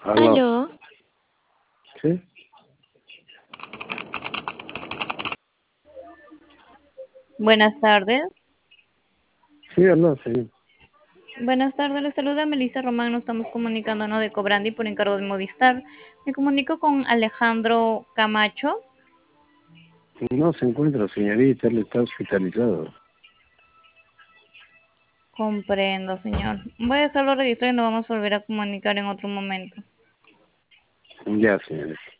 Aló, Aló, ¿sí? buenas tardes. Sí, aló, sí. Buenas tardes, les saluda Melissa Román. Nos estamos comunicándonos de Cobrandi por encargo de Movistar. Me comunico con Alejandro Camacho. No se encuentra, señorita, él está hospitalizado. Comprendo, señor. Voy a dejarlo registrado y nos vamos a volver a comunicar en otro momento. Ya, señorita.